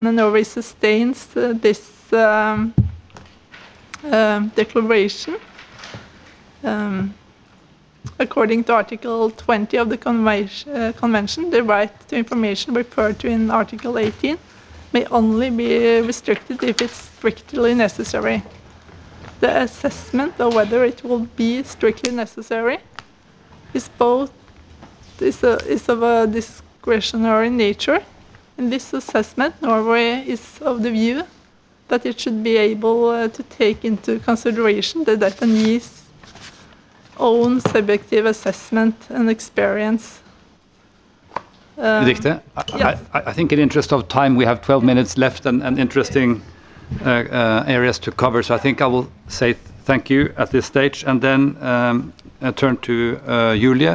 Norway sustains this declaration. According to Article 20 of the Convention, the right to information referred to in Article 18 may only be restricted if it's strictly necessary. The assessment of whether it will be strictly necessary is of a discretionary nature. In this assessment, Norway is of the view that it should be able to take into consideration the detainee own subjective assessment and experience. Benedicte, yes. I think in the interest of time, we have 12 minutes left and interesting areas to cover. So I think I will say thank you at this stage and then turn to Julie